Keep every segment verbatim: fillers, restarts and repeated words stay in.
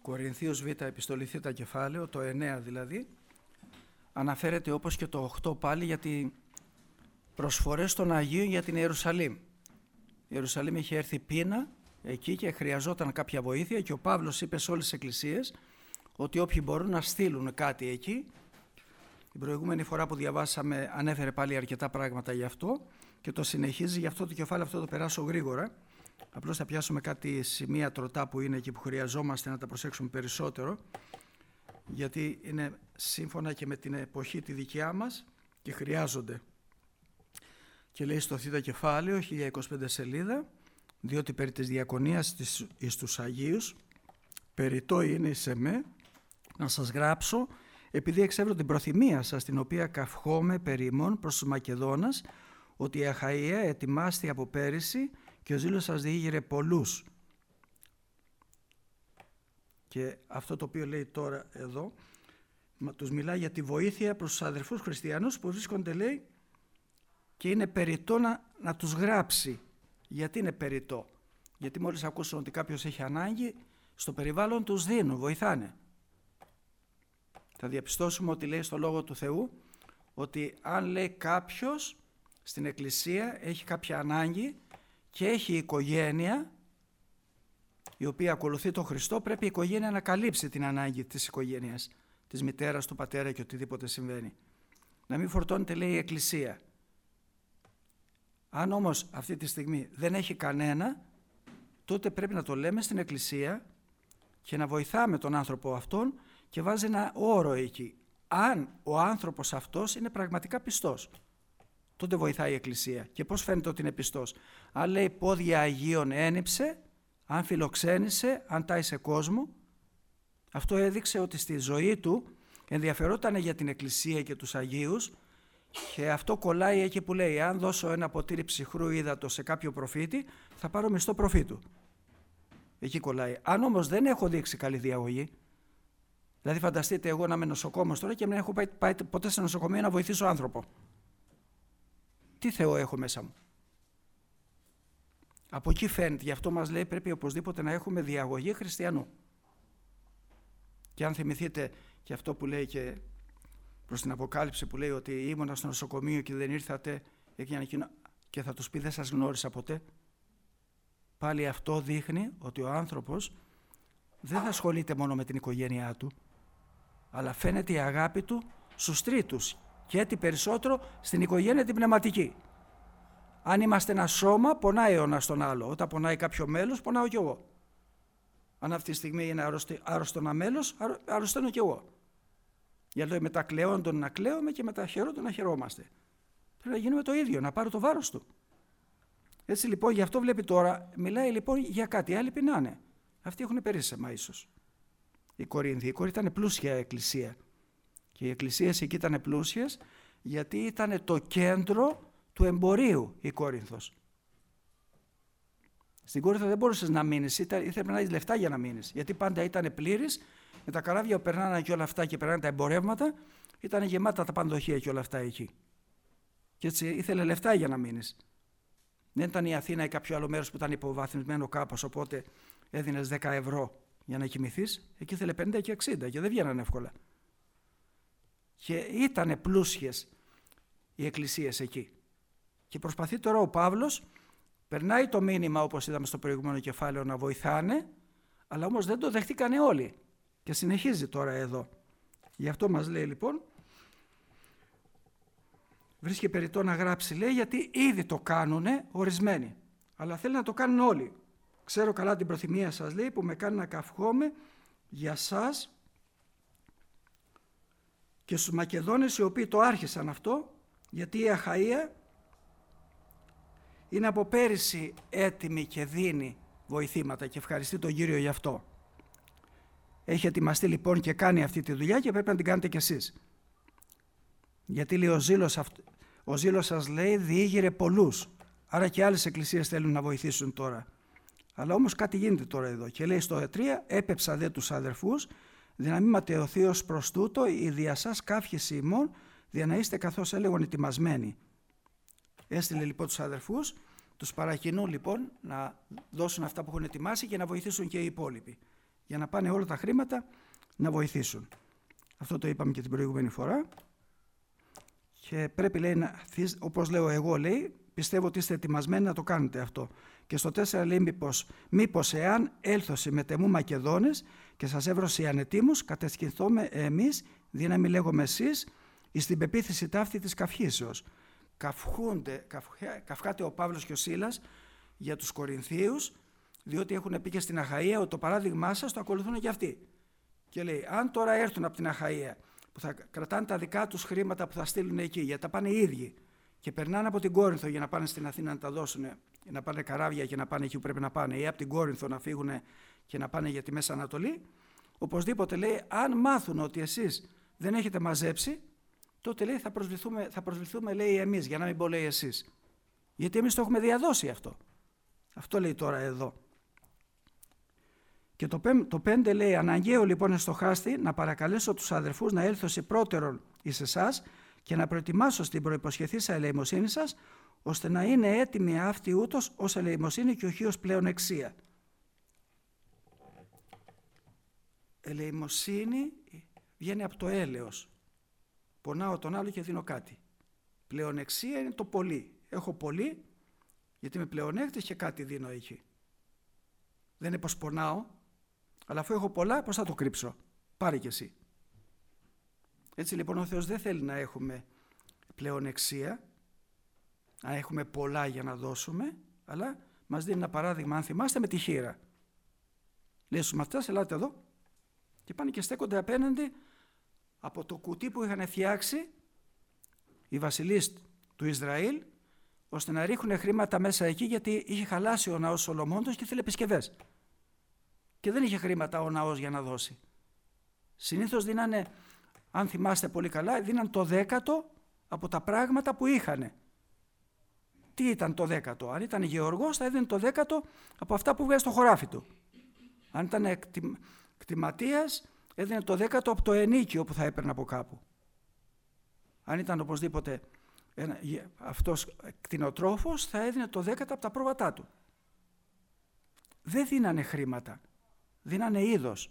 Κορινθίους Β, επιστολή Θ κεφάλαιο, το εννέα δηλαδή, αναφέρεται όπως και το οκτώ πάλι για τις προσφορές των Αγίων για την Ιερουσαλήμ. Η Ιερουσαλήμ είχε έρθει πείνα εκεί και χρειαζόταν κάποια βοήθεια και ο Παύλος είπε σε όλες τις εκκλησίες ότι όποιοι μπορούν να στείλουν κάτι εκεί. Την προηγούμενη φορά που διαβάσαμε ανέφερε πάλι αρκετά πράγματα γι' αυτό και το συνεχίζει, γι' αυτό το κεφάλαιο αυτό το περάσω γρήγορα. Απλώς θα πιάσουμε κάτι σημεία τροτά που είναι εκεί που χρειαζόμαστε να τα προσέξουμε περισσότερο, γιατί είναι σύμφωνα και με την εποχή τη δικιά μας και χρειάζονται. Και λέει στο Θ κεφάλαιο, χίλια είκοσι πέντε σελίδα, διότι περί της διακονίας εις τους Αγίους, περιττό είναι εις εμέ, να σας γράψω, επειδή εξεύρω την προθυμία σας, την οποία καυχόμαι περί ημών προς τους Μακεδόνας, ότι η Αχαΐα ετοιμάστη από πέρυσι και ο ζήλος σας διήγηρε πολλούς. Και αυτό το οποίο λέει τώρα εδώ, τους μιλάει για τη βοήθεια προς τους αδερφούς χριστιανούς που βρίσκονται, λέει, και είναι περιττό να, να τους γράψει. Γιατί είναι περιττό? Γιατί μόλις ακούσουν ότι κάποιος έχει ανάγκη, στο περιβάλλον τους δίνουν, βοηθάνε. Θα διαπιστώσουμε ότι λέει στο Λόγο του Θεού ότι αν λέει κάποιος στην εκκλησία έχει κάποια ανάγκη και έχει οικογένεια η οποία ακολουθεί τον Χριστό, πρέπει η οικογένεια να καλύψει την ανάγκη της οικογένειας, της μητέρας, του πατέρα και οτιδήποτε συμβαίνει. Να μην φορτώνεται, λέει, η εκκλησία. Αν όμως αυτή τη στιγμή δεν έχει κανένα, τότε πρέπει να το λέμε στην εκκλησία και να βοηθάμε τον άνθρωπο αυτόν και βάζει ένα όρο εκεί. Αν ο άνθρωπος αυτός είναι πραγματικά πιστός, τότε βοηθάει η εκκλησία. Και πώς φαίνεται ότι είναι πιστός? Αν λέει πόδια Αγίων ένυψε, αν φιλοξένησε, αν τάισε κόσμο, αυτό έδειξε ότι στη ζωή του ενδιαφερόταν για την εκκλησία και τους Αγίους, και αυτό κολλάει εκεί που λέει, αν δώσω ένα ποτήρι ψυχρού ύδατος σε κάποιο προφήτη, θα πάρω μισθό προφήτου. Εκεί κολλάει. Αν όμως δεν έχω δείξει καλή διαγωγή, δηλαδή φανταστείτε εγώ να είμαι νοσοκόμος τώρα και δεν έχω πάει, πάει ποτέ σε νοσοκομείο να βοηθήσω άνθρωπο. Τι Θεό έχω μέσα μου? Από εκεί φαίνεται, γι' αυτό μας λέει πρέπει οπωσδήποτε να έχουμε διαγωγή χριστιανού. Και αν θυμηθείτε και αυτό που λέει και προς την Αποκάλυψη που λέει ότι ήμουνα στο νοσοκομείο και δεν ήρθατε και θα τους πει δεν σας γνώρισα ποτέ. Πάλι αυτό δείχνει ότι ο άνθρωπος δεν θα ασχολείται μόνο με την οικογένειά του, αλλά φαίνεται η αγάπη του στους τρίτους και έτσι περισσότερο στην οικογένεια την πνευματική. Αν είμαστε ένα σώμα, πονάει ο ένας τον άλλο. Όταν πονάει κάποιο μέλος, πονάω κι εγώ. Αν αυτή τη στιγμή είναι άρρωστο ένα μέλος, αρρωσταίνω κι εγώ. Γιατί μετά κλαίοντον να κλαίουμε και μετά χαιρόντων να χαιρόμαστε. Πρέπει να γίνουμε το ίδιο, να πάρω το βάρος του. Έτσι λοιπόν, γι' αυτό βλέπει τώρα, μιλάει λοιπόν για κάτι, οι άλλοι πεινάνε. Αυτοί έχουν περίσσεμα ίσως. Οι Κορίνθιοι, η Κορίνθια ήταν πλούσια εκκλησία. Και οι εκκλησίες εκεί ήταν πλούσιες γιατί ήταν το κέντρο του εμπορίου η Κόρινθος. Στην Κόρινθο δεν μπορούσες να μείνεις, ήθελε να έχεις λεφτά για να μείνεις. Γιατί πάντα ήταν πλήρης, με τα καράβια που περνάνε και όλα αυτά και περνάνε τα εμπορεύματα, ήταν γεμάτα τα πανδοχεία και όλα αυτά εκεί. Και έτσι ήθελε λεφτά για να μείνεις. Δεν ήταν η Αθήνα ή κάποιο άλλο μέρος που ήταν υποβαθμισμένο κάπως, οπότε έδινες δέκα ευρώ για να κοιμηθείς. Εκεί ήθελε πενήντα και εξήντα και δεν βγαίνανε εύκολα. Και ήταν πλούσιες οι εκκλησίες εκεί. Και προσπαθεί τώρα ο Παύλος, περνάει το μήνυμα όπως είδαμε στο προηγούμενο κεφάλαιο να βοηθάνε, αλλά όμως δεν το δεχτήκανε όλοι. Και συνεχίζει τώρα εδώ. Γι' αυτό μας λέει λοιπόν, βρίσκει περιττό να γράψει, λέει, γιατί ήδη το κάνουνε ορισμένοι, αλλά θέλει να το κάνουν όλοι. Ξέρω καλά την προθυμία σας, λέει, που με κάνει να καυχόμαι για σας και στους Μακεδόνες οι οποίοι το άρχισαν αυτό, γιατί η Αχαΐα είναι από πέρυσι έτοιμη και δίνει βοηθήματα και ευχαριστεί τον Κύριο γι' αυτό. Έχει ετοιμαστεί λοιπόν και κάνει αυτή τη δουλειά και πρέπει να την κάνετε κι εσείς. Γιατί λέει ο ζήλος, ο ζήλος σας, λέει, διήγηρε πολλούς. Άρα και άλλες εκκλησίες θέλουν να βοηθήσουν τώρα. Αλλά όμως κάτι γίνεται τώρα εδώ. Και λέει στο τρία, έπεψα δε τους αδερφούς, δυναμή ματαιωθεί ως προς τούτο, η δια σας κάφιεση ημών, δια να είστε καθώς έλεγον ετοιμασμένοι. Έστειλε λοιπόν τους αδερφούς, τους παρακινούν λοιπόν να δώσουν αυτά που έχουν ετοιμάσει και να βοηθήσουν και οι υπόλοιποι. για να πάνε όλα τα χρήματα να βοηθήσουν. Αυτό το είπαμε και την προηγούμενη φορά. Και πρέπει, λέει, να, όπως λέω εγώ, λέει, πιστεύω ότι είστε ετοιμασμένοι να το κάνετε αυτό. Και στο τέσσερα λέει, μήπως, μήπως εάν έλθωση με τεμού Μακεδόνες και σας έβρωσε ανετήμους, κατεσχυνθώμε εμείς, δύναμη λέγομαι εσείς, εις την πεποίθηση ταύτη της καυχήσεως. Καυχούνται, καυχάται ο Παύλος και ο Σίλας για τους Κορινθίους, διότι έχουν πει και στην Αχαΐα ότι το παράδειγμά σας το ακολουθούν και αυτοί. Και λέει, αν τώρα έρθουν από την Αχαΐα, που θα κρατάνε τα δικά τους χρήματα που θα στείλουν εκεί, γιατί τα πάνε οι ίδιοι, και περνάνε από την Κόρινθο για να πάνε στην Αθήνα να τα δώσουν, να πάνε καράβια και να πάνε εκεί που πρέπει να πάνε, ή από την Κόρινθο να φύγουν και να πάνε για τη Μέση Ανατολή, οπωσδήποτε, λέει, αν μάθουν ότι εσείς δεν έχετε μαζέψει, τότε, λέει, θα προσβληθούμε, θα προσβληθούμε, λέει, εμείς, για να μην πω, λέει, εσείς. Γιατί εμείς το έχουμε διαδώσει αυτό. Αυτό λέει τώρα εδώ. Και το, το πέντε λέει, αναγκαίο λοιπόν στο χάστη να παρακαλέσω τους αδερφούς να έλθω σε πρώτερον εις εσάς και να προετοιμάσω στην προϋποσχεθήσα ελεημοσύνη σας, ώστε να είναι έτοιμη αυτή ούτως ως ελεημοσύνη και οχι ως πλέον εξία. Ελεημοσύνη βγαίνει από το έλεος. Πονάω τον άλλο και δίνω κάτι. Πλεονεξία είναι το πολύ. Έχω πολύ, γιατί είμαι πλεονέκτης και κάτι δίνω εκεί. Δεν είναι πως πονάω, αλλά αφού έχω πολλά, πώς θα το κρύψω. Πάρε κι εσύ. Έτσι λοιπόν ο Θεός δεν θέλει να έχουμε πλεονεξία, να έχουμε πολλά για να δώσουμε, αλλά μας δίνει ένα παράδειγμα, αν θυμάστε, με τη χήρα. Λέει στους μαθητές, ελάτε εδώ, και πάνε και στέκονται απέναντι από το κουτί που είχαν φτιάξει οι βασιλείς του Ισραήλ, ώστε να ρίχνουν χρήματα μέσα εκεί, γιατί είχε χαλάσει ο ναός Σολομώντος και ήθελε επισκευές. Και δεν είχε χρήματα ο ναός για να δώσει. Συνήθως δίνανε, αν θυμάστε πολύ καλά, δίναν το δέκατο από τα πράγματα που είχαν. Τι ήταν το δέκατο? Αν ήταν γεωργός, θα έδινε το δέκατο από αυτά που βγάζει στο χωράφι του. Αν ήταν εκτι... κτηματίας, έδινε το δέκατο από το ενίκιο που θα έπαιρνε από κάπου. Αν ήταν οπωσδήποτε ένα, αυτός κτηνοτρόφος, θα έδινε το δέκατο από τα πρόβατά του. Δεν δίνανε χρήματα, δίνανε είδος.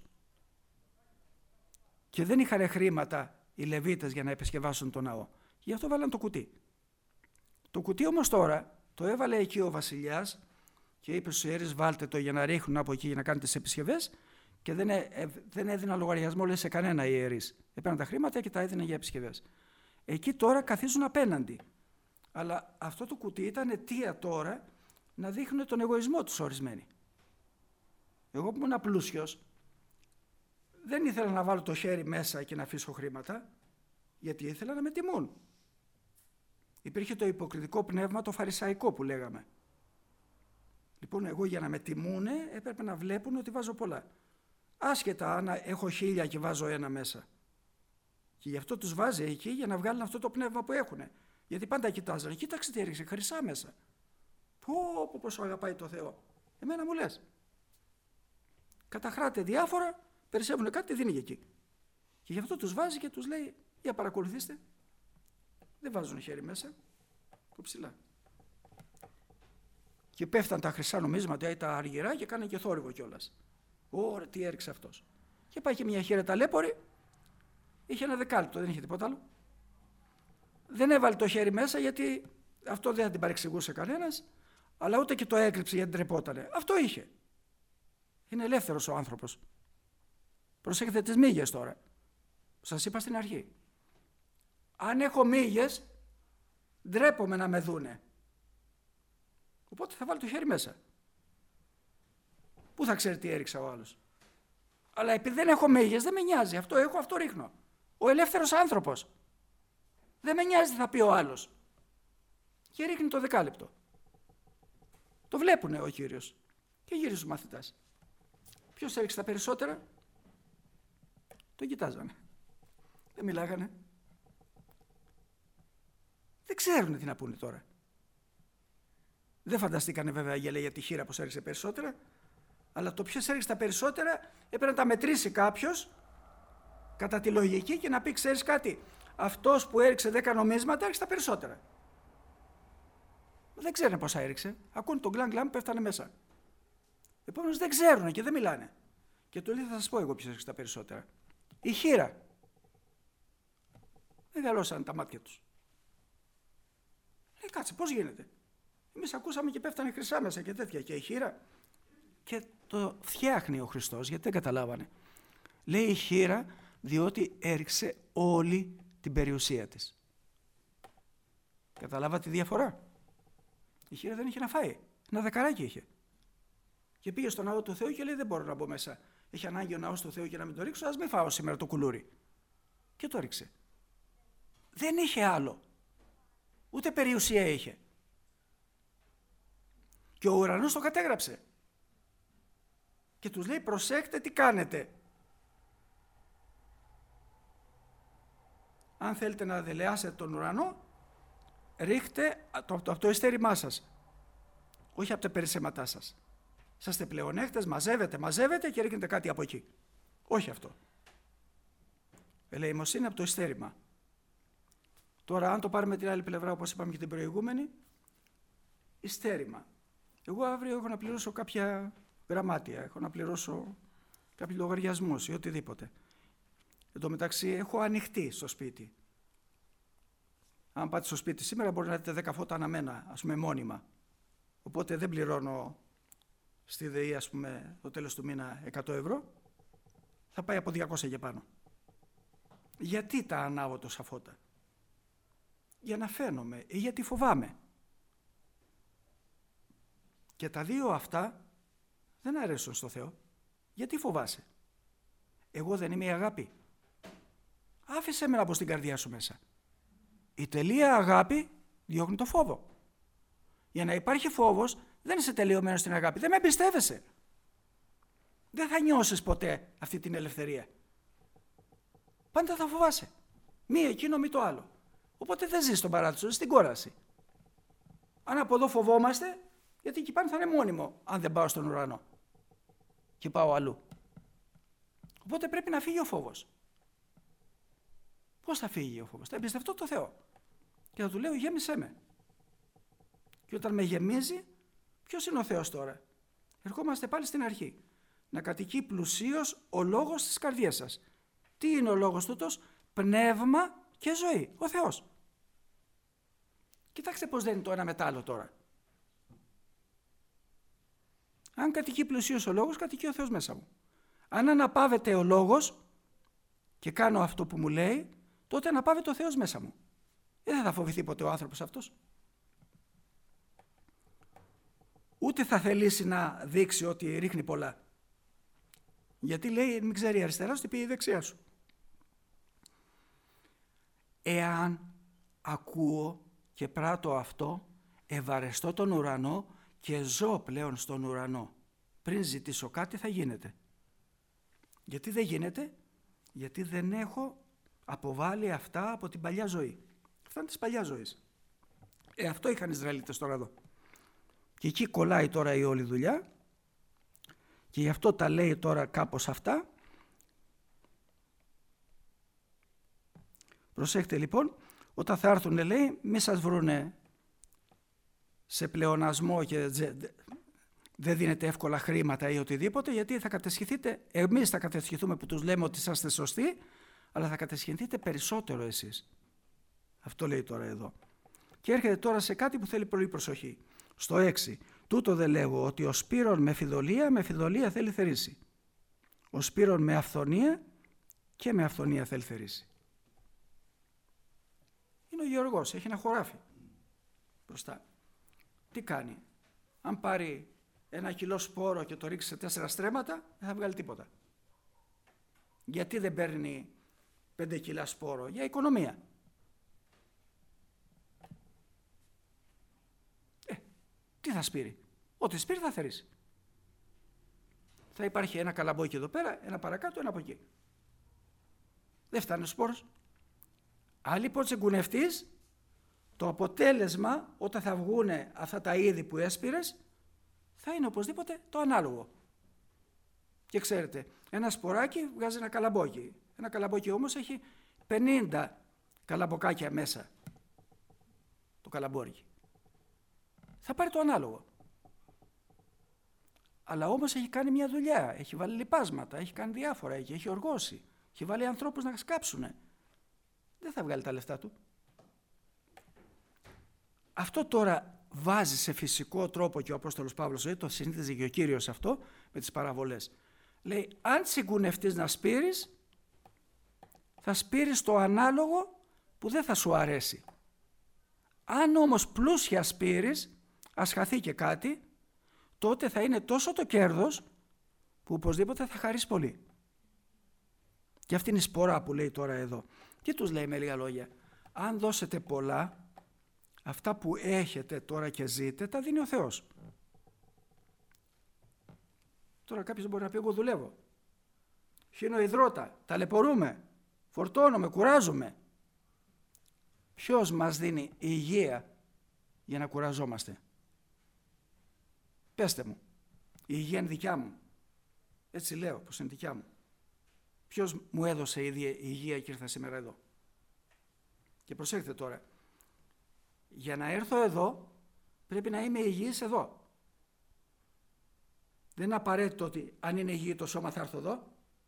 Και δεν είχαν χρήματα οι Λεβίτες για να επισκευάσουν τον ναό. Γι' αυτό βάλαν το κουτί. Το κουτί όμως τώρα το έβαλε εκεί ο βασιλιάς και είπε στους ιερείς, βάλτε το για να ρίχνουν από εκεί για να κάνουν τις επισκευές, και δεν, ε, δεν έδιναν λογαριασμό, λέει, σε κανένα ιερείς. Έπαιρναν τα χρήματα και τα έδιναν για επισκευές. Εκεί τώρα καθίζουν απέναντι. Αλλά αυτό το κουτί ήταν αιτία τώρα να δείχνουν τον εγωισμό τους ορισμένοι. Εγώ που ήμουν πλούσιος, δεν ήθελα να βάλω το χέρι μέσα και να αφήσω χρήματα, γιατί ήθελα να με τιμούν. Υπήρχε το υποκριτικό πνεύμα, το φαρισαϊκό που λέγαμε. Λοιπόν, εγώ για να με τιμούνε έπρεπε να βλέπουν ότι βάζω πολλά. Άσχετα αν έχω χίλια και βάζω ένα μέσα. Και γι' αυτό τους βάζει εκεί για να βγάλουν αυτό το πνεύμα που έχουν. Γιατί πάντα κοιτάζανε, κοίταξε τι έριξε, χρυσά μέσα. Πω, πω, πόσο αγαπάει το Θεό. Εμένα μου λες. Καταχράτε διάφορα, περισσεύουν κάτι, δίνει εκεί. Και γι' αυτό τους βάζει και τους λέει, για παρακολουθήστε. Δεν βάζουν χέρι μέσα, από ψηλά. Και πέφταν τα χρυσά νομίσματα ή τα αργυρά και κάνανε και θόρυβο κιόλας. Ωραία, τι έριξε αυτός. Και πάει και μια χείρα ταλέπορη, είχε ένα δεκάλεπτο, δεν είχε τίποτα άλλο. Δεν έβαλε το χέρι μέσα, γιατί αυτό δεν θα την παρεξηγούσε κανένας, αλλά ούτε και το έκρυψε γιατί τρεπότανε. Αυτό είχε. Είναι ελεύθερος ο άνθρωπος. Προσέχετε τις μύγες τώρα. Σας είπα στην αρχή. Αν έχω μύγες, ντρέπομαι να με δούνε. Οπότε θα βάλω το χέρι μέσα. Πού θα ξέρει τι έριξα ο άλλος. Αλλά επειδή δεν έχω μύγες, δεν με νοιάζει. Αυτό έχω, αυτό ρίχνω. Ο ελεύθερος άνθρωπος. Δεν με νοιάζει τι θα πει ο άλλος. Και ρίχνει το δεκάλεπτο. Το βλέπουνε ο Κύριος. Και γύρισε στους μαθητάς. Ποιος έριξε τα περισσότερα? Τον κοιτάζανε. Δεν μιλάγανε. Δεν ξέρουν τι να πούνε τώρα. Δεν φανταστήκανε βέβαια για, για τη χείρα πως έριξε περισσότερα, αλλά το ποιος έριξε τα περισσότερα έπρεπε να τα μετρήσει κάποιος κατά τη λογική και να πει, ξέρεις κάτι, αυτός που έριξε δέκα νομίσματα έριξε τα περισσότερα. Δεν ξέρουν πόσα έριξε. Ακούν τον γκλαν γκλαν που πέφτανε μέσα. Επομένως δεν ξέρουν και δεν μιλάνε. Και του λέει, θα σας πω εγώ ποιος έχει τα περισσότερα. Η χήρα. Μεγαλώσαν τα μάτια τους. Λέει, κάτσε, πώς γίνεται. Εμείς ακούσαμε και πέφτανε χρυσά μέσα και τέτοια. Και η χήρα. Και το φτιάχνει ο Χριστός, γιατί δεν καταλάβανε. Λέει η χήρα, διότι έριξε όλη την περιουσία της. Καταλάβατε τη διαφορά. Η χήρα δεν είχε να φάει. Ένα δεκαράκι είχε. Και πήγε στον ναό του Θεού και λέει, δεν μπορώ να μπω μέσα. Έχει ανάγκη ο ναός του Θεού και να μην το ρίξω, ας μην φάω σήμερα το κουλούρι. Και το ρίξε. Δεν είχε άλλο. Ούτε περιουσία είχε. Και ο ουρανός το κατέγραψε. Και τους λέει, προσέξτε τι κάνετε. Αν θέλετε να δελεάσετε τον ουρανό, ρίχτε από το, το ειστέρημά σας. Όχι από τα περισσέματά σας. Είσαστε πλεονέκτες, μαζεύετε, μαζεύετε και ρίχνετε κάτι από εκεί. Όχι αυτό. Ελεημοσύνη από το ειστέρημα. Τώρα, αν το πάρουμε την άλλη πλευρά, όπως είπαμε και την προηγούμενη, ειστέρημα. Εγώ αύριο έχω να πληρώσω κάποια γραμμάτια, έχω να πληρώσω κάποιους λογαριασμούς ή οτιδήποτε. Εν τω μεταξύ, έχω ανοιχτή στο σπίτι. Αν πάτε στο σπίτι σήμερα, μπορεί να δείτε δέκα φώτα αναμένα, ας πούμε μόνιμα. Οπότε δεν πληρώνω στη ΔΕΗ, ας πούμε, το τέλος του μήνα εκατό ευρώ. Θα πάει από διακόσια και πάνω. Γιατί τα ανάβω τόσα φώτα? Για να φαίνομαι ή γιατί φοβάμαι. Και τα δύο αυτά δεν αρέσουν στο Θεό. Γιατί φοβάσαι? Εγώ δεν είμαι η αγάπη. Άφησε με να μπω στην καρδιά σου μέσα. Η τελεία αγάπη διώχνει το φόβο. Για να υπάρχει φόβος, δεν είσαι τελειωμένος στην αγάπη. Δεν με εμπιστεύεσαι. Δεν θα νιώσεις ποτέ αυτή την ελευθερία. Πάντα θα φοβάσαι. Μη εκείνο, μη το άλλο. Οπότε δεν ζεις στον παράδεισο, ζεις στην κόραση. Αν από εδώ φοβόμαστε, γιατί εκεί πάνω θα είναι μόνιμο, αν δεν πάω στον ουρανό και πάω αλλού. Οπότε πρέπει να φύγει ο φόβος. Πώς θα φύγει ο φόβος? Θα εμπιστευτώ το Θεό και θα του λέω, γέμισέ με. Και όταν με γεμίζει, ποιος είναι ο Θεός τώρα? Ερχόμαστε πάλι στην αρχή. Να κατοικεί πλουσίως ο λόγος της καρδιάς σας. Τι είναι ο λόγος τούτος? Πνεύμα και ζωή. Ο Θεός. Κοιτάξτε πώς δεν είναι το ένα μετά άλλο τώρα. Αν κατοικεί πλουσίως ο λόγος, κατοικεί ο Θεός μέσα μου. Αν αναπαύεται ο λόγος και κάνω αυτό που μου λέει, τότε αναπαύεται ο Θεός μέσα μου. Δεν θα φοβηθεί ποτέ ο άνθρωπος αυτός. Ούτε θα θελήσει να δείξει ότι ρίχνει πολλά. Γιατί λέει, μην ξέρει η αριστερά σου, τι πει η δεξιά σου. Εάν ακούω και πράττω αυτό, ευαρεστώ τον ουρανό και ζω πλέον στον ουρανό. Πριν ζητήσω κάτι θα γίνεται. Γιατί δεν γίνεται? Γιατί δεν έχω αποβάλει αυτά από την παλιά ζωή. Αυτά είναι της παλιάς ζωής. Ε, αυτό είχαν οι Ισραηλίτες τώρα εδώ. Και εκεί κολλάει τώρα η όλη δουλειά και γι' αυτό τα λέει τώρα κάπως αυτά. Προσέχτε λοιπόν, όταν θα έρθουν λέει, μη σας βρούνε σε πλεονασμό και δεν δίνετε εύκολα χρήματα ή οτιδήποτε, γιατί θα κατεσχεθείτε, εμείς θα κατεσχεθούμε που τους λέμε ότι είσαστε σωστοί, αλλά θα κατεσχεθείτε περισσότερο εσείς. Αυτό λέει τώρα εδώ. Και έρχεται τώρα σε κάτι που θέλει πολύ προσοχή. Στο έξι. Τούτο δεν λέγω ότι ο σπύρον με φιδωλία, με φιδωλία θέλει θερήσει. Ο σπύρον με αυθονία και με αυθονία θέλει θερήσει. Είναι ο γεωργός, έχει ένα χωράφι μπροστά. Τι κάνει? Αν πάρει ένα κιλό σπόρο και το ρίξει σε τέσσερα στρέμματα, δεν θα βγάλει τίποτα. Γιατί δεν παίρνει πέντε κιλά σπόρο? Για οικονομία. Ε, τι θα σπείρει? Ό,τι σπείρει θα θερήσει. Θα υπάρχει ένα καλαμπόκι εδώ πέρα, ένα παρακάτω, ένα από εκεί. Δεν φτάνει ο σπόρος. Αν λοιπόν τσιγκουνευτείς, το αποτέλεσμα όταν θα βγουν αυτά τα είδη που έσπηρες θα είναι οπωσδήποτε το ανάλογο. Και ξέρετε, ένα σποράκι βγάζει ένα καλαμπόκι. Ένα καλαμπόκι όμως έχει πενήντα καλαμποκάκια μέσα το καλαμπόρικι. Θα πάρει το ανάλογο. Αλλά όμως έχει κάνει μια δουλειά, έχει βάλει λιπάσματα, έχει κάνει διάφορα, έχει, έχει οργώσει, έχει βάλει ανθρώπους να σκάψουνε. Δεν θα βγάλει τα λεφτά του. Αυτό τώρα βάζει σε φυσικό τρόπο και ο Απόστολος Παύλος, το συνήθιζε και ο Κύριος αυτό με τις παραβολές. Λέει, αν τσιγκουνευτείς να σπείρεις, θα σπείρεις το ανάλογο που δεν θα σου αρέσει. Αν όμως πλούσια σπείρεις, ας χαθεί και κάτι, τότε θα είναι τόσο το κέρδος που οπωσδήποτε θα χαρείς πολύ. Και αυτή είναι η σπορά που λέει τώρα εδώ. Τι τους λέει με λίγα λόγια? Αν δώσετε πολλά, αυτά που έχετε τώρα και ζείτε, τα δίνει ο Θεός. Τώρα κάποιος μπορεί να πει, εγώ δουλεύω, χύνω υδρότα, ταλαιπωρούμε, φορτώνομαι, κουράζομαι. Ποιος μας δίνει υγεία για να κουραζόμαστε? Πέστε μου, η υγεία είναι δικιά μου. Έτσι λέω πως είναι δικιά μου. Ποιος μου έδωσε η υγεία και ήρθα σήμερα εδώ? Και προσέξτε τώρα, για να έρθω εδώ πρέπει να είμαι υγιής εδώ. Δεν είναι απαραίτητο ότι αν είναι υγιή το σώμα θα έρθω εδώ.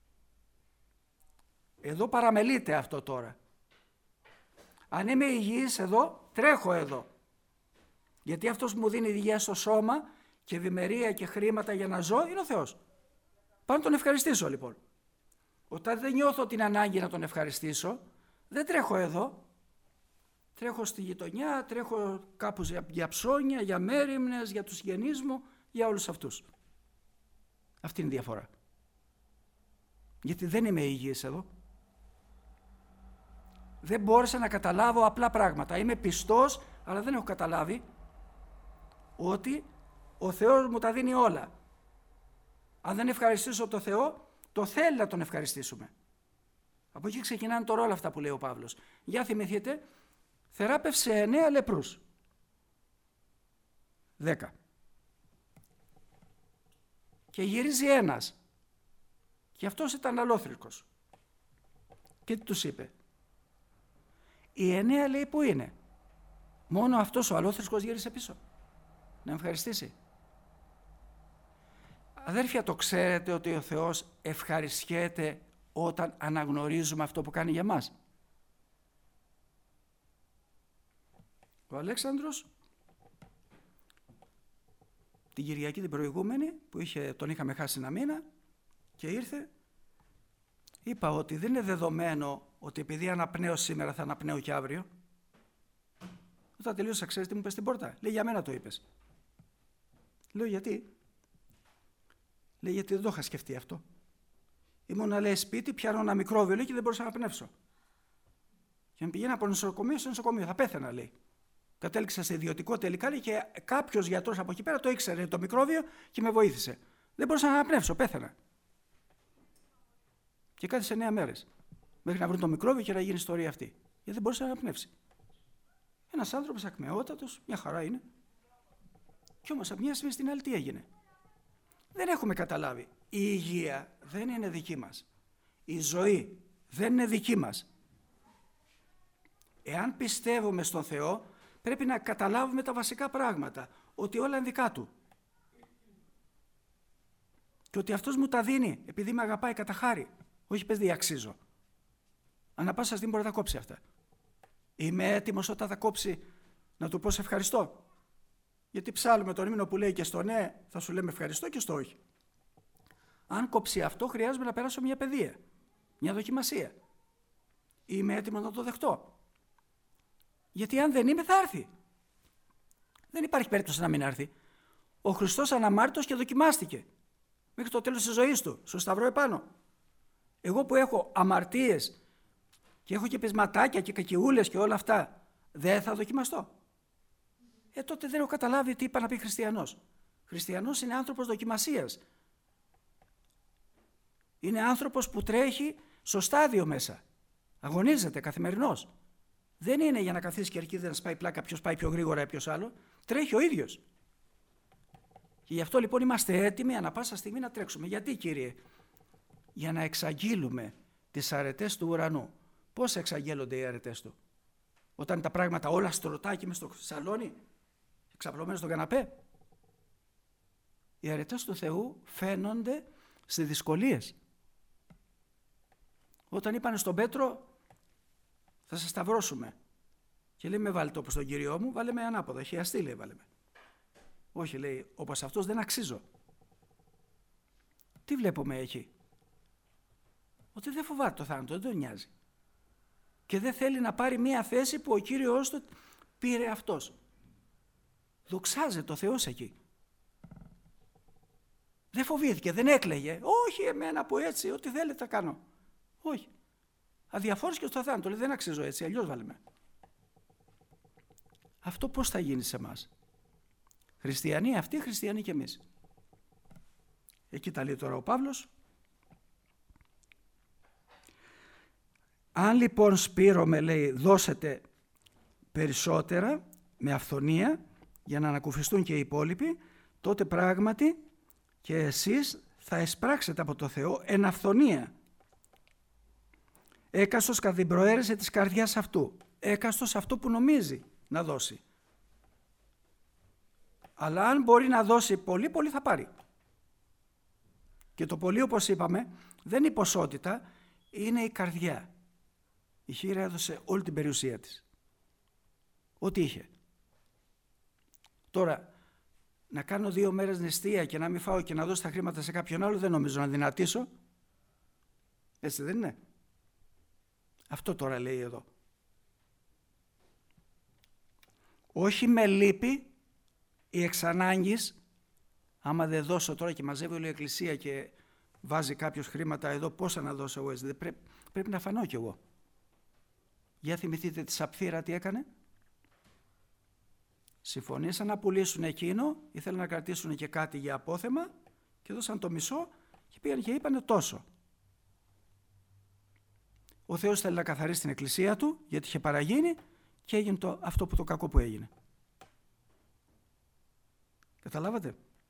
Εδώ παραμελείται αυτό τώρα. Αν είμαι υγιής εδώ, τρέχω εδώ. Γιατί αυτός που μου δίνει υγεία στο σώμα και ευημερία και χρήματα για να ζω είναι ο Θεός. Πάω να τον ευχαριστήσω λοιπόν. Όταν δεν νιώθω την ανάγκη να τον ευχαριστήσω, δεν τρέχω εδώ. Τρέχω στη γειτονιά, τρέχω κάπου για ψώνια, για μέριμνες, για τους συγγενείς μου, για όλους αυτούς. Αυτή είναι η διαφορά. Γιατί δεν είμαι υγιής εδώ. Δεν μπόρεσα να καταλάβω απλά πράγματα. Είμαι πιστός, αλλά δεν έχω καταλάβει ότι ο Θεός μου τα δίνει όλα. Αν δεν ευχαριστήσω τον Θεό, το θέλει να τον ευχαριστήσουμε. Από εκεί ξεκινάνε τώρα όλα αυτά που λέει ο Παύλος. Για θυμηθείτε, θεράπευσε εννέα λεπρούς. Δέκα. Και γυρίζει ένας. Και αυτός ήταν αλόθρησκος. Και τι τους είπε? Οι εννέα λέει που είναι? Μόνο αυτός ο αλόθρησκος γύρισε πίσω. Να ευχαριστήσει. Αδέρφια, το ξέρετε ότι ο Θεός ευχαριστιέται όταν αναγνωρίζουμε αυτό που κάνει για μας? Ο Αλέξανδρος την Κυριακή την προηγούμενη που είχε, τον είχαμε χάσει ένα μήνα και ήρθε, είπα ότι δεν είναι δεδομένο ότι επειδή αναπνέω σήμερα θα αναπνέω και αύριο. Όταν τελείωσα, ξέρεις τι μου είπες στην πόρτα? Λέει, για μένα το είπες. Λέω, γιατί? Λέει, γιατί δεν το είχα σκεφτεί αυτό. Ήμουνα, λέει, σπίτι, πιάνω ένα μικρόβιο, λέει, και δεν μπορούσα να αναπνεύσω. Και με πηγαίνα από νοσοκομείο σε νοσοκομείο, θα πέθαινα, λέει. Κατέληξα σε ιδιωτικό τελικά, λέει, και κάποιος γιατρός από εκεί πέρα το ήξερε το μικρόβιο και με βοήθησε. Δεν μπορούσα να αναπνεύσω, πέθαινα. Και κάθισε εννέα μέρες μέχρι να βρουν το μικρόβιο και να γίνει η ιστορία αυτή. Γιατί δεν μπορούσε να αναπνεύσει. Ένας άνθρωπος ακμεότατος, μια χαρά είναι. Κι όμως από μια στιγμή στην άλλη τι έγινε? Δεν έχουμε καταλάβει. Η υγεία δεν είναι δική μας. Η ζωή δεν είναι δική μας. Εάν πιστεύουμε στον Θεό, πρέπει να καταλάβουμε τα βασικά πράγματα. Ότι όλα είναι δικά Του. Και ότι Αυτός μου τα δίνει επειδή με αγαπάει κατά χάρη. Όχι επειδή αξίζω. Ανά πάσα στιγμή μπορεί να τα κόψει αυτά. Είμαι έτοιμος όταν θα κόψει να Του πω σε ευχαριστώ? Γιατί ψάλλουμε τον ύμνο που λέει και στο ναι θα σου λέμε ευχαριστώ και στο όχι. Αν κόψει αυτό, χρειάζομαι να περάσω μια παιδεία, μια δοκιμασία. Είμαι έτοιμος να το δεχτώ? Γιατί αν δεν είμαι, θα έρθει. Δεν υπάρχει περίπτωση να μην έρθει. Ο Χριστός αναμάρτητος και δοκιμάστηκε μέχρι το τέλος της ζωής Του, στο σταυρό επάνω. Εγώ που έχω αμαρτίες και έχω και πεισματάκια και κακιούλες και όλα αυτά, δεν θα δοκιμαστώ? Ε, τότε δεν έχω καταλάβει τι είπα να πει χριστιανός. Χριστιανός είναι άνθρωπος δοκιμασίας. Είναι άνθρωπος που τρέχει στο στάδιο μέσα. Αγωνίζεται καθημερινώς. Δεν είναι για να καθίσει και αρκεί να σπάει πλάκα ποιος πάει πιο γρήγορα ή ποιος άλλο. Τρέχει ο ίδιος. Και γι' αυτό λοιπόν είμαστε έτοιμοι ανά πάσα στιγμή να τρέξουμε. Γιατί, Κύριε? Για να εξαγγείλουμε τις αρετές του ουρανού. Πώς εξαγγέλλονται οι αρετές Του? Όταν τα πράγματα όλα στρωτάκι μες στο σαλόνι, εξαπλωμένο στον καναπέ? Οι αρετές του Θεού φαίνονται στις δυσκολίες. Όταν είπανε στον Πέτρο θα σε σταυρώσουμε και λέει με βάλτε όπως τον Κύριό μου, βάλε με ανάποδα, χιαστή λέει βάλε με. Όχι λέει, όπως αυτός δεν αξίζω. Τι βλέπουμε εκεί? Ότι δεν φοβάται το θάνατο, δεν τον νοιάζει. Και δεν θέλει να πάρει μία θέση που ο Κύριος του πήρε αυτός. Δοξάζεται ο Θεός εκεί. Δεν φοβήθηκε, δεν έκλαιγε. Όχι εμένα που έτσι, ό,τι θέλετε θα κάνω. Όχι. Αδιαφόρησε στο θάνατο, λέει δεν αξίζω έτσι, αλλιώς βάλε με. Αυτό πώς θα γίνει σε εμάς? Χριστιανοί αυτοί, χριστιανοί κι εμείς. Εκεί τα λέει τώρα ο Παύλος. Αν λοιπόν Σπύρο λέει δώσετε περισσότερα με αυθονία για να ανακουφιστούν και οι υπόλοιποι, τότε πράγματι και εσείς θα εισπράξετε από το Θεό εν αυθονία. Έκαστος κατά την προαίρεση της καρδιάς αυτού. Έκαστος αυτό που νομίζει να δώσει. Αλλά αν μπορεί να δώσει πολύ, πολύ θα πάρει. Και το πολύ, όπως είπαμε, δεν είναι η ποσότητα, είναι η καρδιά. Η χήρα έδωσε όλη την περιουσία της. Ό,τι είχε. Τώρα, να κάνω δύο μέρες νηστεία και να μην φάω και να δώσω τα χρήματα σε κάποιον άλλο, δεν νομίζω να δυνατήσω. Έτσι δεν είναι? Αυτό τώρα λέει εδώ. Όχι με λύπη ή εξ ανάγκης, άμα δεν δώσω τώρα και μαζεύει όλη η εκκλησία και βάζει κάποιος χρήματα εδώ, πόσα να δώσω εγώ, έτσι, πρέπει, πρέπει να φανώ κι εγώ. Για θυμηθείτε τη Σαπφύρα τι έκανε. Συμφωνήσαν να πουλήσουν εκείνο, ήθελαν να κρατήσουν και κάτι για απόθεμα και δώσαν το μισό και πήγαν και είπανε τόσο. Ο Θεός θέλει να καθαρίσει την εκκλησία του γιατί είχε παραγίνει και έγινε το, αυτό που το κακό που έγινε. Καταλάβατε?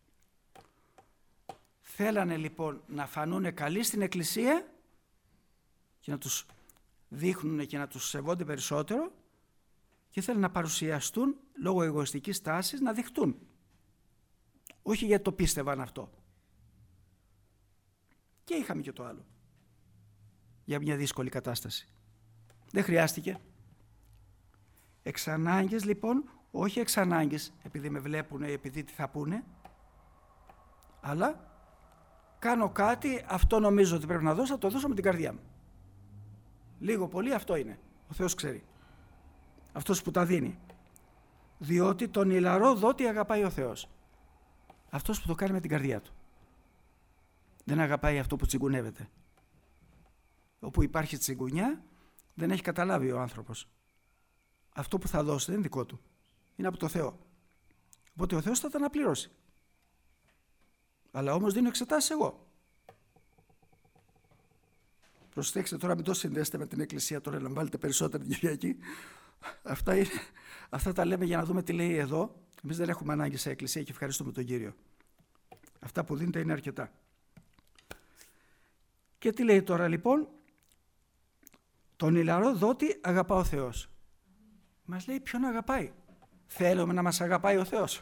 Θέλανε λοιπόν να φανούν καλοί στην εκκλησία και να τους δείχνουν και να τους σεβόνται περισσότερο και θέλουν να παρουσιαστούν λόγω εγωιστικής τάσης να δειχτούν. Όχι γιατί το πίστευαν αυτό. Και είχαμε και το άλλο. Για μια δύσκολη κατάσταση. Δεν χρειάστηκε. Εξ ανάγκης λοιπόν, όχι εξ ανάγκης επειδή με βλέπουν ή επειδή τι θα πούνε, αλλά κάνω κάτι, αυτό νομίζω ότι πρέπει να δώσω, θα το δώσω με την καρδιά μου. Λίγο πολύ αυτό είναι. Ο Θεός ξέρει. Αυτός που τα δίνει. Διότι τον ηλαρό δότη αγαπάει ο Θεός. Αυτός που το κάνει με την καρδιά του. Δεν αγαπάει αυτό που τσιγκουνεύεται. Όπου υπάρχει τσιγκουνιά δεν έχει καταλάβει ο άνθρωπος. Αυτό που θα δώσει δεν είναι δικό του. Είναι από το Θεό. Οπότε ο Θεός θα τα αναπληρώσει. Αλλά όμως δίνω εξετάσεις εγώ. Προσέξτε τώρα, μην το συνδέσετε με την εκκλησία τώρα να βάλετε περισσότερη την Κυριακή. Αυτά, είναι, αυτά τα λέμε για να δούμε τι λέει εδώ. Εμείς δεν έχουμε ανάγκη σε εκκλησία και ευχαριστούμε τον Κύριο. Αυτά που δίνετε είναι αρκετά. Και τι λέει τώρα λοιπόν? Τον ηλαρό δότη αγαπά ο Θεός. Μας λέει ποιον αγαπάει. Θέλουμε να μας αγαπάει ο Θεός.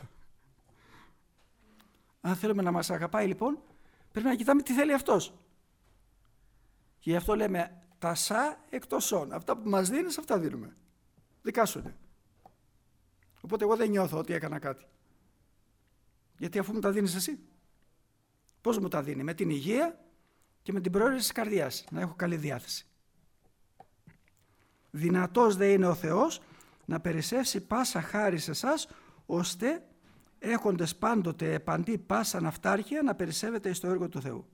Αν θέλουμε να μας αγαπάει λοιπόν, πρέπει να κοιτάμε τι θέλει αυτός. Και γι' αυτό λέμε τα σα εκτός όν. Αυτά που μας δίνεις, αυτά δίνουμε. Δικά σου είναι. Οπότε εγώ δεν νιώθω ότι έκανα κάτι. Γιατί αφού μου τα δίνεις εσύ. Πώς μου τα δίνει? Με την υγεία και με την προαίρεση της καρδιάς. Να έχω καλή διάθεση. Δυνατός δε είναι ο Θεός να περισσεύσει πάσα χάρη σε εσάς, ώστε έχοντες πάντοτε επαντή πάσα ναυτάρχεια να περισσεύετε εις το έργο του Θεού.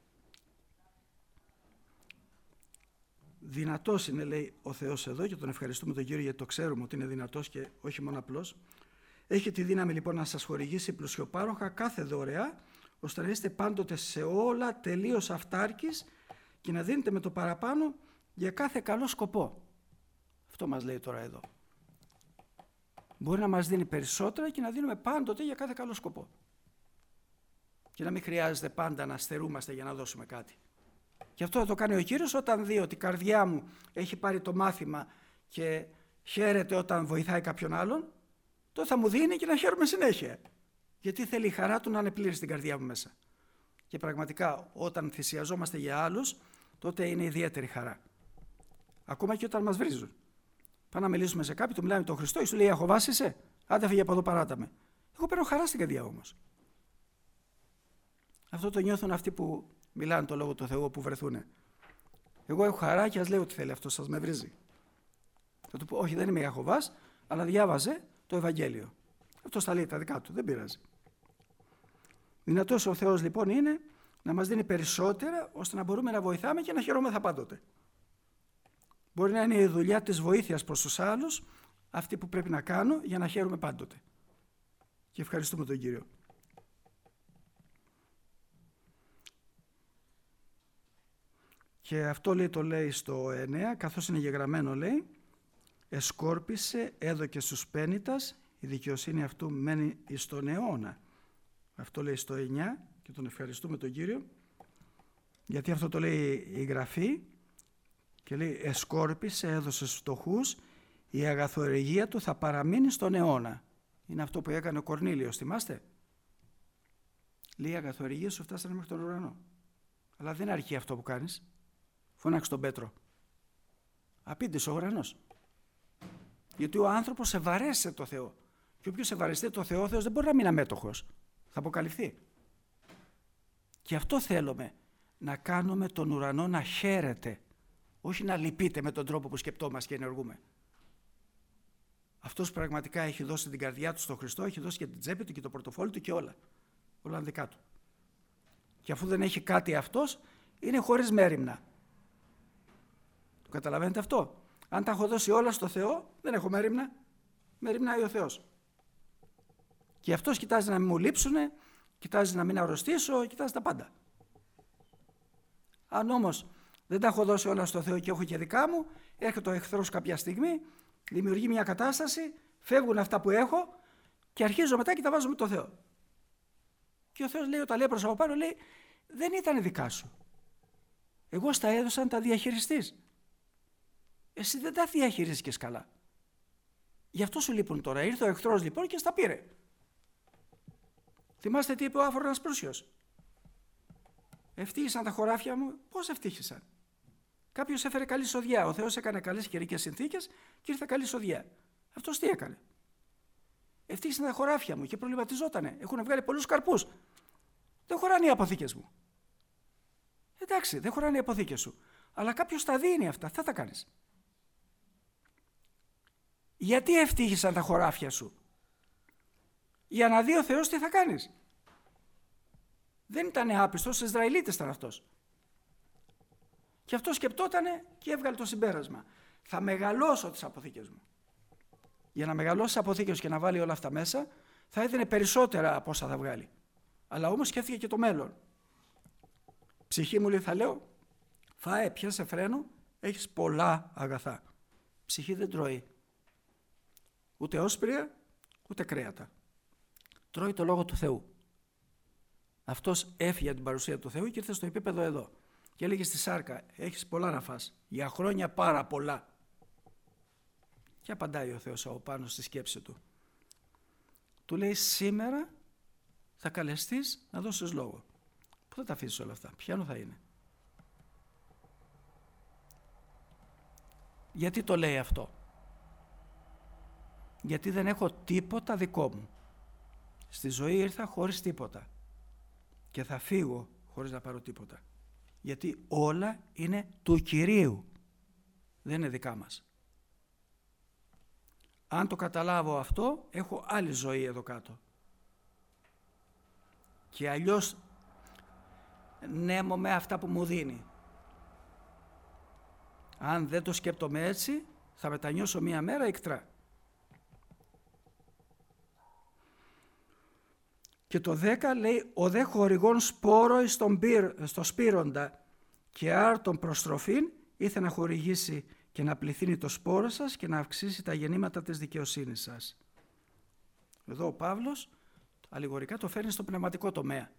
Δυνατός είναι, λέει ο Θεός εδώ, και τον ευχαριστούμε τον Κύριο γιατί το ξέρουμε ότι είναι δυνατός και όχι μόνο απλός. Έχει τη δύναμη λοιπόν να σας χορηγήσει πλουσιοπάροχα κάθε δωρεά, ώστε να είστε πάντοτε σε όλα τελείως αυτάρκης και να δίνετε με το παραπάνω για κάθε καλό σκοπό. Αυτό μας λέει τώρα εδώ. Μπορεί να μας δίνει περισσότερα και να δίνουμε πάντοτε για κάθε καλό σκοπό. Και να μην χρειάζεται πάντα να στερούμαστε για να δώσουμε κάτι. Και αυτό θα το κάνει ο Κύριος όταν δει ότι η καρδιά μου έχει πάρει το μάθημα και χαίρεται όταν βοηθάει κάποιον άλλον, τότε θα μου δίνει και να χαίρομαι συνέχεια. Γιατί θέλει η χαρά του να είναι πλήρη στην καρδιά μου μέσα. Και πραγματικά όταν θυσιαζόμαστε για άλλους, τότε είναι ιδιαίτερη χαρά. Ακόμα και όταν μας βρίζουν. Πάμε να μιλήσουμε σε κάποιον, του μιλάμε τον Χριστό, ή σου λέει Ιαχωβάς είσαι, άντε φύγε από εδώ, παράτα με. Εγώ παίρνω χαρά στην καρδιά όμως. Αυτό το νιώθουν αυτοί που μιλάνε το λόγο του Θεού, που βρεθούν. Εγώ έχω χαρά και ας λέω ότι θέλει αυτό, σας με βρίζει. Θα του πω, όχι, δεν είμαι Ιαχωβάς, αλλά διάβαζε το Ευαγγέλιο. Αυτό τα λέει τα δικά του, δεν πειράζει. Δυνατός ο Θεός λοιπόν είναι να μας δίνει περισσότερα, ώστε να μπορούμε να βοηθάμε και να χαιρόμεθα πάντοτε. Μπορεί να είναι η δουλειά της βοήθειας προς τους άλλους, αυτή που πρέπει να κάνω για να χαίρομαι πάντοτε. Και ευχαριστούμε τον Κύριο. Και αυτό λέει, το λέει στο εννέα, καθώς είναι γεγραμμένο λέει, εσκόρπισε, έδωκε στους πένητας, η δικαιοσύνη αυτού μένει εις τον αιώνα. Αυτό λέει στο εννέα και τον ευχαριστούμε τον Κύριο, γιατί αυτό το λέει η Γραφή και λέει εσκόρπισε, έδωσε στους φτωχούς, η αγαθοεργία του θα παραμείνει στον αιώνα. Είναι αυτό που έκανε ο Κορνήλιος, θυμάστε. Λέει η αγαθοεργία σου φτάσανε μέχρι τον ουρανό. Αλλά δεν αρκεί αυτό που κάνεις. Φώναξε τον Πέτρο. Απήντησε ο ουρανός. Γιατί ο άνθρωπος σε βαρέσε το Θεό. Και όποιος σε βαρεστεί το Θεό, ο Θεός δεν μπορεί να μείνει αμέτωχος. Θα αποκαλυφθεί. Και αυτό θέλουμε. Να κάνουμε τον ουρανό να χαίρεται. Όχι να λυπείται με τον τρόπο που σκεπτόμαστε και ενεργούμε. Αυτός πραγματικά έχει δώσει την καρδιά του στον Χριστό, έχει δώσει και την τσέπη του και το πορτοφόλι του και όλα. Όλα δικά του. Και αφού δεν έχει κάτι αυτός, είναι χωρίς μέριμνα. Το καταλαβαίνετε αυτό. Αν τα έχω δώσει όλα στο Θεό, δεν έχω μέριμνα. Μεριμνάει ο Θεός. Και αυτός κοιτάζει να μην μου λείψουνε, κοιτάζει να μην αρρωστήσω, κοιτάζει τα πάντα. Αν όμως δεν τα έχω δώσει όλα στο Θεό και έχω και δικά μου, έρχεται ο εχθρός κάποια στιγμή, δημιουργεί μια κατάσταση, φεύγουν αυτά που έχω και αρχίζω μετά και τα βάζω με το Θεό. Και ο Θεός λέει, όταν λέει προς από πάνω, λέει, δεν ήταν δικά σου. Εγώ στα έδωσα να τα διαχειριστείς. Εσύ δεν τα διαχειρίστηκες καλά. Γι' αυτό σου λείπουν τώρα. Ήρθε ο εχθρός λοιπόν και στα πήρε. Θυμάστε τι είπε ο άφρονας πλούσιος. Ευτύχησαν τα χωράφια μου. Πώς ευτύχησαν? Κάποιος έφερε καλή σοδιά. Ο Θεός έκανε καλές καιρικές συνθήκες και ήρθε καλή σοδιά. Αυτός τι έκανε? Ευτύχησαν τα χωράφια μου και προβληματιζότανε. Έχουν βγάλει πολλούς καρπούς. Δεν χωράνε οι αποθήκες μου. Εντάξει, δεν χωράνε οι αποθήκες σου. Αλλά κάποιος τα δίνει αυτά. Τι θα τα κάνεις? Γιατί ευτύχησαν τα χωράφια σου? Για να δει ο Θεός τι θα κάνεις. Δεν ήταν άπιστος, Ισραηλίτης ήταν αυτός. Και αυτό σκεπτότανε και έβγαλε το συμπέρασμα. Θα μεγαλώσω τις αποθήκες μου. Για να μεγαλώσει τις αποθήκες σου και να βάλει όλα αυτά μέσα, θα έδινε περισσότερα από όσα θα βγάλει. Αλλά όμως σκέφτηκε και το μέλλον. Ψυχή μου, λέει, θα λέω, φάε, πιάσε φρένο, έχεις πολλά αγαθά. Ψυχή δεν τρώει ούτε όσπρια, ούτε κρέατα. Τρώει το λόγο του Θεού. Αυτός έφυγε από την παρουσία του Θεού και ήρθε στο επίπεδο εδώ. Και έλεγε στη σάρκα, έχεις πολλά να φας, για χρόνια πάρα πολλά. Και απαντάει ο Θεός από πάνω στη σκέψη του. Του λέει, σήμερα θα καλεστείς να δώσεις λόγο. Πού θα τα αφήσεις όλα αυτά, ποιανού θα είναι? Γιατί το λέει αυτό? Γιατί δεν έχω τίποτα δικό μου. Στη ζωή ήρθα χωρίς τίποτα και θα φύγω χωρίς να πάρω τίποτα. Γιατί όλα είναι του Κυρίου, δεν είναι δικά μας. Αν το καταλάβω αυτό, έχω άλλη ζωή εδώ κάτω. Και αλλιώς νέμω με αυτά που μου δίνει. Αν δεν το σκέπτομαι έτσι, θα μετανιώσω μία μέρα εκτρά. Και το δέκα λέει, ο δε χορηγών σπόρο εις τον πύρ, στο σπύροντα και άρ τον προστροφήν ήθε να χορηγήσει και να πληθύνει το σπόρο σας και να αυξήσει τα γεννήματα της δικαιοσύνης σας. Εδώ ο Παύλος αλληγορικά το φέρνει στο πνευματικό τομέα.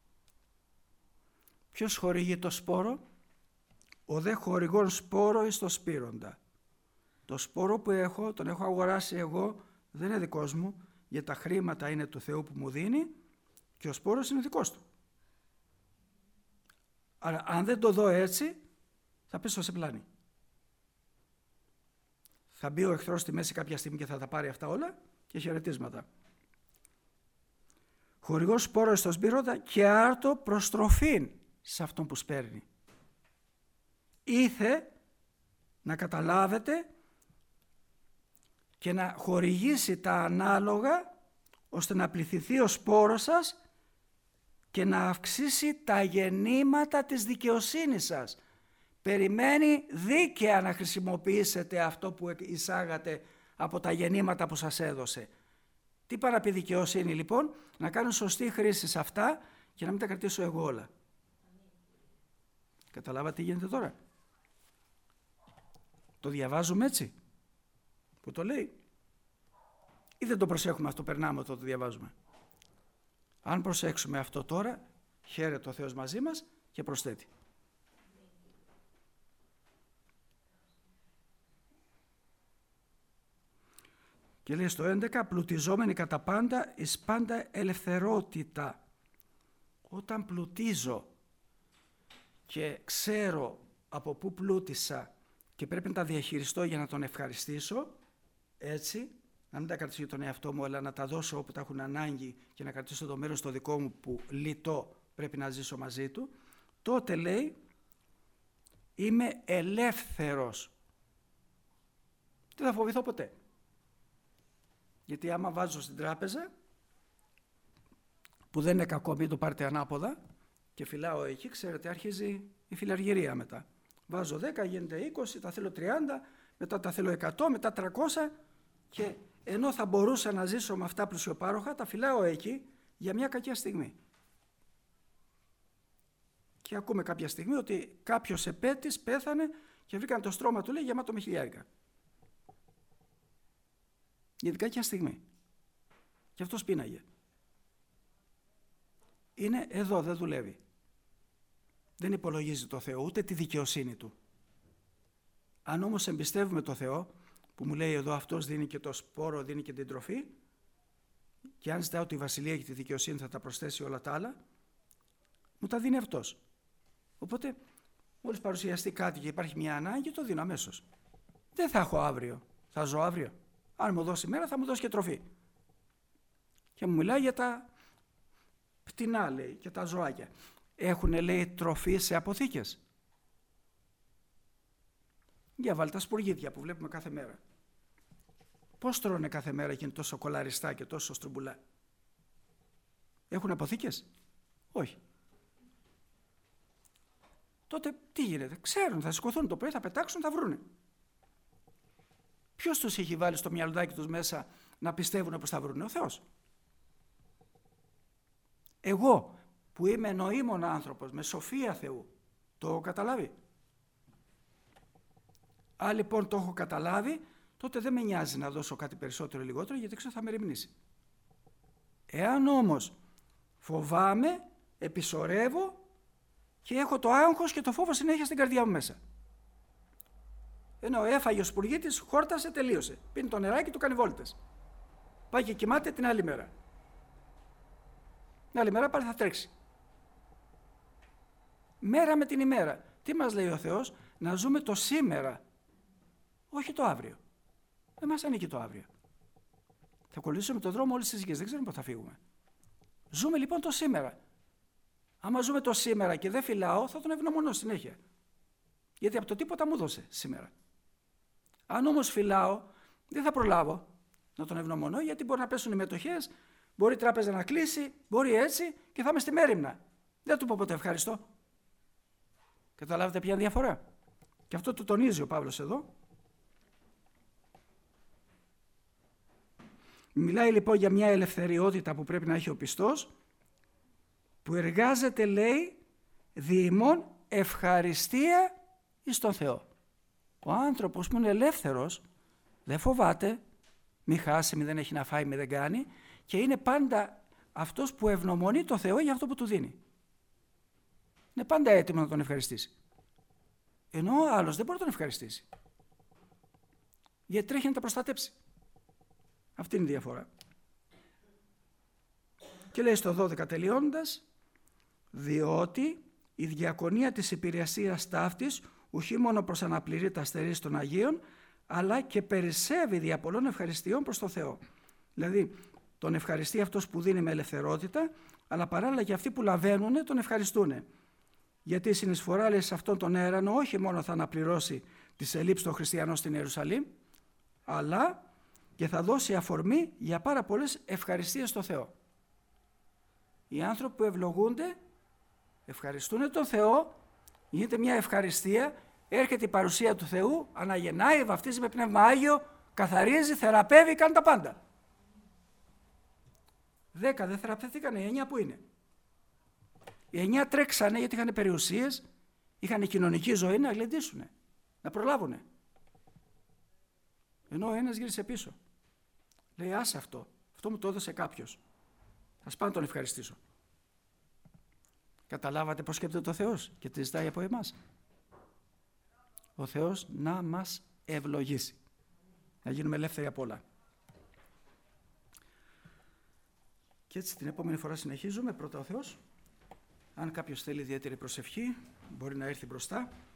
Ποιος χορηγεί το σπόρο? Ο δε χορηγών σπόρο εις το σπύροντα. Το σπόρο που έχω, τον έχω αγοράσει εγώ, δεν είναι δικός μου, γιατί τα χρήματα είναι του Θεού που μου δίνει και ο σπόρος είναι δικός του. Άρα αν δεν το δω έτσι, θα πέσω σε πλάνη. Θα μπει ο εχθρός στη μέση κάποια στιγμή και θα τα πάρει αυτά όλα και χαιρετίσματα. Χορηγός σπόρο στον σπήροντα και άρτο προστροφήν σε αυτόν που σπέρνει. Ήθε να καταλάβετε και να χορηγήσει τα ανάλογα ώστε να πληθυθεί ο σπόρος σας και να αυξήσει τα γεννήματα της δικαιοσύνης σας. Περιμένει δίκαια να χρησιμοποιήσετε αυτό που εισάγατε από τα γεννήματα που σας έδωσε. Τι πάει να πει δικαιοσύνη λοιπόν? Να κάνω σωστή χρήση σε αυτά και να μην τα κρατήσω εγώ όλα. Καταλάβατε τι γίνεται τώρα? Το διαβάζουμε έτσι που το λέει ή δεν το προσέχουμε αυτό, περνάμε όταν το διαβάζουμε? Αν προσέξουμε αυτό τώρα, χαίρεται ο Θεός μαζί μας και προσθέτει. Και λέει στο έντεκα, πλουτιζόμενοι κατά πάντα εις πάντα ελευθερότητα. Όταν πλουτίζω και ξέρω από πού πλούτησα και πρέπει να τα διαχειριστώ για να τον ευχαριστήσω, έτσι, να μην τα κρατήσω για τον εαυτό μου, αλλά να τα δώσω όπου τα έχουν ανάγκη και να κρατήσω το μέρος το δικό μου που λιτό πρέπει να ζήσω μαζί του, τότε λέει είμαι ελεύθερος. Δεν θα φοβηθώ ποτέ. Γιατί άμα βάζω στην τράπεζα, που δεν είναι κακό, μην το πάρετε ανάποδα, και φυλάω εκεί, ξέρετε, αρχίζει η φιλαργυρία μετά. Βάζω δέκα, γίνεται είκοσι, τα θέλω τριάντα, μετά τα θέλω εκατό, μετά τριακόσια και ενώ θα μπορούσα να ζήσω με αυτά πλουσιοπάροχα, τα φυλάω εκεί για μια κακιά στιγμή. Και ακούμε κάποια στιγμή ότι κάποιος επέτης πέθανε και βρήκαν το στρώμα του, λέει, γεμάτο με χιλιάρικα. Γιατί κάποια στιγμή. Και αυτός πίναγε. Είναι εδώ, δεν δουλεύει. Δεν υπολογίζει το Θεό, ούτε τη δικαιοσύνη του. Αν όμως εμπιστεύουμε το Θεό, που μου λέει εδώ αυτός δίνει και το σπόρο, δίνει και την τροφή, και αν ζητάω τη βασιλεία και τη δικαιοσύνη θα τα προσθέσει όλα τα άλλα, μου τα δίνει αυτός. Οπότε, μόλις παρουσιαστεί κάτι και υπάρχει μια ανάγκη, το δίνω αμέσως. Δεν θα έχω αύριο, θα ζω αύριο. Αν μου δώσει μέρα θα μου δώσει και τροφή. Και μου μιλάει για τα πτηνά, λέει, και τα ζωάκια. Έχουνε, λέει, τροφή σε αποθήκες? Για βάλτε τα σπουργίτια που βλέπουμε κάθε μέρα. Πώς τρώνε κάθε μέρα και είναι τόσο κολαριστά και τόσο στρουμπουλά? Έχουν αποθήκες? Όχι. Τότε τι γίνεται? Ξέρουν, θα σηκωθούν το πρωί, θα πετάξουν, θα βρούνε. Ποιος τους έχει βάλει στο μυαλουδάκι τους μέσα να πιστεύουν πως θα βρούνε? Ο Θεός. Εγώ που είμαι νοήμων άνθρωπος, με σοφία Θεού, το έχω καταλάβει. Αν λοιπόν το έχω καταλάβει, τότε δεν με νοιάζει να δώσω κάτι περισσότερο ή λιγότερο, γιατί ξέρω θα με ρημνήσει. Εάν όμως φοβάμαι, επισορεύω και έχω το άγχος και το φόβο συνέχεια στην καρδιά μου μέσα. Ενώ έφαγε ο σπουργίτης, χόρτασε, τελείωσε. Πίνει το νεράκι, του κάνει βόλτες. Πάει και κοιμάται την άλλη μέρα. Την άλλη μέρα πάλι θα τρέξει. Μέρα με την ημέρα. Τι μας λέει ο Θεός? Να ζούμε το σήμερα, όχι το αύριο. Δεν μας ανήκει το αύριο. Θα ακολουθήσουμε τον δρόμο όλες τις γης, δεν ξέρουμε πότε θα φύγουμε. Ζούμε λοιπόν το σήμερα. Άμα ζούμε το σήμερα και δεν φυλάω, θα τον ευγνωμονώ συνέχεια. Γιατί από το τίποτα μου δώσε σήμερα. Αν όμως φυλάω, δεν θα προλάβω να τον ευγνωμονώ, γιατί μπορεί να πέσουν οι μετοχές, μπορεί η τράπεζα να κλείσει, μπορεί έτσι και θα είμαι στη μέριμνα. Δεν του πω ποτέ ευχαριστώ. Καταλάβετε ποια είναι η διαφορά? Και αυτό το τονίζει ο Παύλος εδώ. Μιλάει λοιπόν για μια ελευθεριότητα που πρέπει να έχει ο πιστός, που εργάζεται, λέει, διημών ευχαριστία εις τον Θεό. Ο άνθρωπος που είναι ελεύθερος δεν φοβάται, μη χάσει, μη δεν έχει να φάει, μη δεν κάνει, και είναι πάντα αυτός που ευγνωμονεί το Θεό για αυτό που του δίνει. Είναι πάντα έτοιμο να τον ευχαριστήσει. Ενώ ο άλλος δεν μπορεί να τον ευχαριστήσει. Γιατί τρέχει να τα προστατέψει. Αυτή είναι η διαφορά. Και λέει στο δώδεκα τελειώνοντας, διότι η διακονία της υπηρεσίας ταύτης ουχή μόνο προς αναπληρεί τα αστερίς των Αγίων, αλλά και περισσεύει δια πολλών ευχαριστειών προς τον Θεό. Δηλαδή, τον ευχαριστεί αυτός που δίνει με ελευθερότητα, αλλά παράλληλα και αυτοί που λαβαίνουν τον ευχαριστούν. Γιατί η συνεισφορά, λέει, σε αυτόν τον έρανο όχι μόνο θα αναπληρώσει τις ελλείψεις των χριστιανών στην Ιερουσαλήμ, αλλά και θα δώσει αφορμή για πάρα πολλές ευχαριστίες στο Θεό. Οι άνθρωποι που ευλογούνται ευχαριστούν τον Θεό, γίνεται μια ευχαριστία, έρχεται η παρουσία του Θεού, αναγεννάει, βαφτίζει με Πνεύμα Άγιο, καθαρίζει, θεραπεύει, κάνει τα πάντα. Δέκα δεν θεραπεύτηκαν, οι εννιά που είναι. Οι εννιά τρέξανε γιατί είχαν περιουσίες, είχαν κοινωνική ζωή να γλεντήσουν, να προλάβουν. Ενώ ο ένας γύρισε πίσω. Λέει, άσε αυτό, αυτό μου το έδωσε κάποιος. Ας πάω να τον ευχαριστήσω. Καταλάβατε πώς σκέπτεται ο Θεός και τι ζητάει από εμάς? Ο Θεός να μας ευλογήσει, να γίνουμε ελεύθεροι από όλα. Και έτσι την επόμενη φορά συνεχίζουμε, πρώτα ο Θεός. Αν κάποιος θέλει ιδιαίτερη προσευχή, μπορεί να έρθει μπροστά.